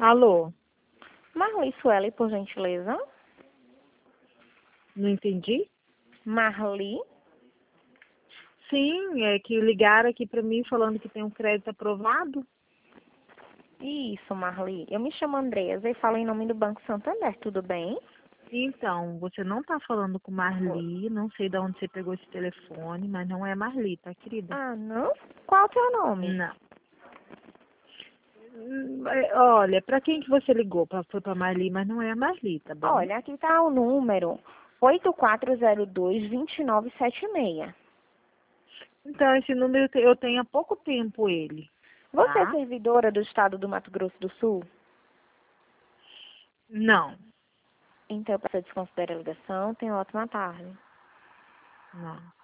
Alô? Marli Sueli, por gentileza. Não entendi? Marli? Sim, é que ligaram aqui pra mim falando que tem um crédito aprovado. Isso, Marli. Eu me chamo Andresa e falo em nome do Banco Santander, tudo bem? Então, você não tá falando com Marli, não sei de onde você pegou esse telefone, mas não é Marli, tá, querida? Ah, não? Qual o teu nome? Não. Olha, pra quem que você ligou? Foi pra Marli, mas não é a Marli, tá bom? Olha, aqui tá o número 8402-2976. Então, esse número eu tenho há pouco tempo ele, Você é tá? servidora do estado do Mato Grosso do Sul? Não, Então, para desconsiderar a ligação, tenha uma ótima tarde. não.